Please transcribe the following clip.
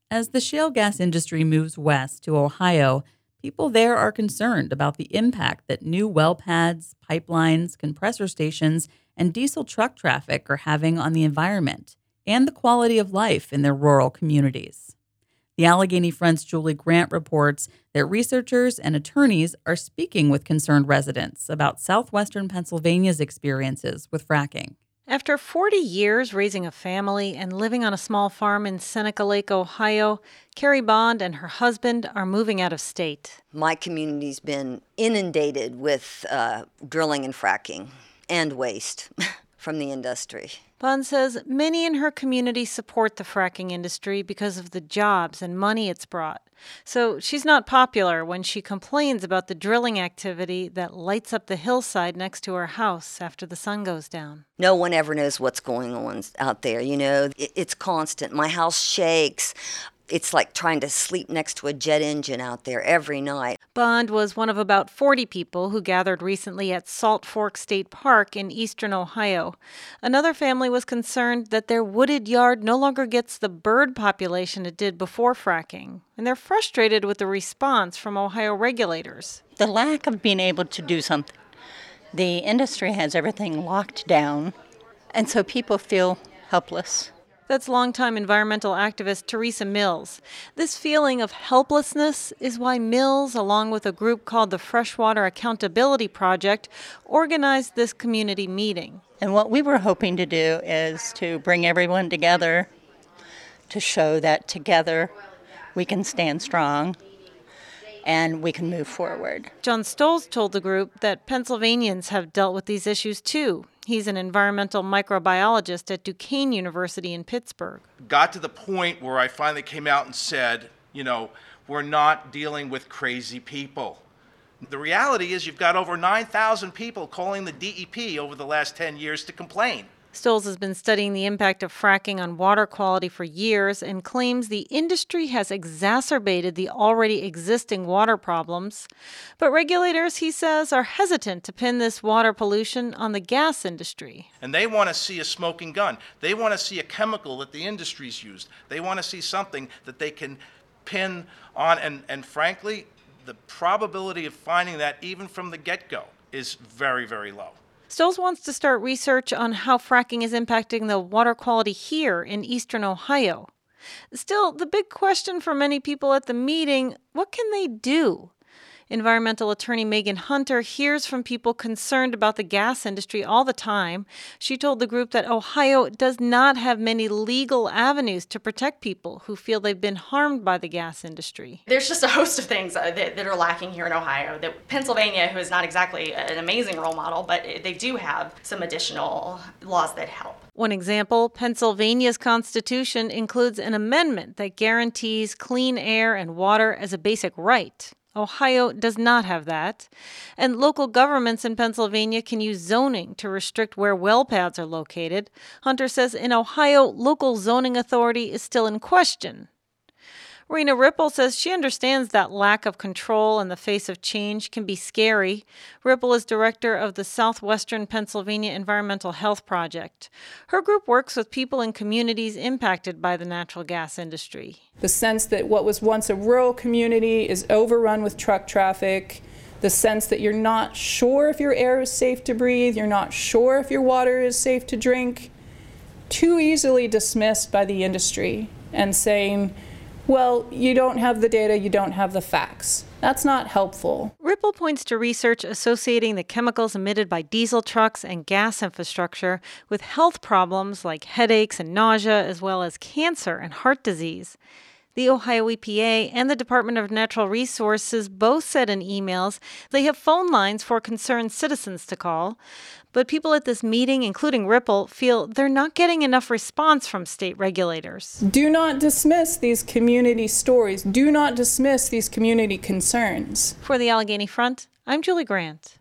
As the shale gas industry moves west to Ohio, people there are concerned about the impact that new well pads, pipelines, compressor stations, and diesel truck traffic are having on the environment and the quality of life in their rural communities. The Allegheny Front's Julie Grant reports that researchers and attorneys are speaking with concerned residents about southwestern Pennsylvania's experiences with fracking. After 40 years raising a family and living on a small farm in Seneca Lake, Ohio, Carrie Bond and her husband are moving out of state. My community's been inundated with drilling and fracking and waste from the industry. Bond says many in her community support the fracking industry because of the jobs and money it's brought. So she's not popular when she complains about the drilling activity that lights up the hillside next to her house after the sun goes down. No one ever knows what's going on out there, It's constant. My house shakes. It's like trying to sleep next to a jet engine out there every night. Bond was one of about 40 people who gathered recently at Salt Fork State Park in eastern Ohio. Another family was concerned that their wooded yard no longer gets the bird population it did before fracking, and they're frustrated with the response from Ohio regulators. The lack of being able to do something. The industry has everything locked down, and so people feel helpless. That's longtime environmental activist Teresa Mills. This feeling of helplessness is why Mills, along with a group called the Freshwater Accountability Project, organized this community meeting. And what we were hoping to do is to bring everyone together to show that together we can stand strong and we can move forward. John Stolz told the group that Pennsylvanians have dealt with these issues too. He's an environmental microbiologist at Duquesne University in Pittsburgh. Got to the point where I finally came out and said, we're not dealing with crazy people. The reality is you've got over 9,000 people calling the DEP over the last 10 years to complain. Stolz has been studying the impact of fracking on water quality for years and claims the industry has exacerbated the already existing water problems. But regulators, he says, are hesitant to pin this water pollution on the gas industry. And they want to see a smoking gun. They want to see a chemical that the industry's used. They want to see something that they can pin on. And frankly, the probability of finding that even from the get-go is very, very low. Stolz wants to start research on how fracking is impacting the water quality here in eastern Ohio. Still, the big question for many people at the meeting, what can they do? Environmental attorney Megan Hunter hears from people concerned about the gas industry all the time. She told the group that Ohio does not have many legal avenues to protect people who feel they've been harmed by the gas industry. There's just a host of things that are lacking here in Ohio. That Pennsylvania, who is not exactly an amazing role model, but they do have some additional laws that help. One example, Pennsylvania's Constitution includes an amendment that guarantees clean air and water as a basic right. Ohio does not have that. And local governments in Pennsylvania can use zoning to restrict where well pads are located. Hunter says in Ohio, local zoning authority is still in question. Rena Ripple says she understands that lack of control in the face of change can be scary. Ripple is director of the Southwestern Pennsylvania Environmental Health Project. Her group works with people in communities impacted by the natural gas industry. The sense that what was once a rural community is overrun with truck traffic, the sense that you're not sure if your air is safe to breathe, you're not sure if your water is safe to drink, too easily dismissed by the industry and saying, well, you don't have the data, you don't have the facts. That's not helpful. Ripple points to research associating the chemicals emitted by diesel trucks and gas infrastructure with health problems like headaches and nausea, as well as cancer and heart disease. The Ohio EPA and the Department of Natural Resources both said in emails they have phone lines for concerned citizens to call. But people at this meeting, including Ripple, feel they're not getting enough response from state regulators. Do not dismiss these community stories. Do not dismiss these community concerns. For the Allegheny Front, I'm Julie Grant.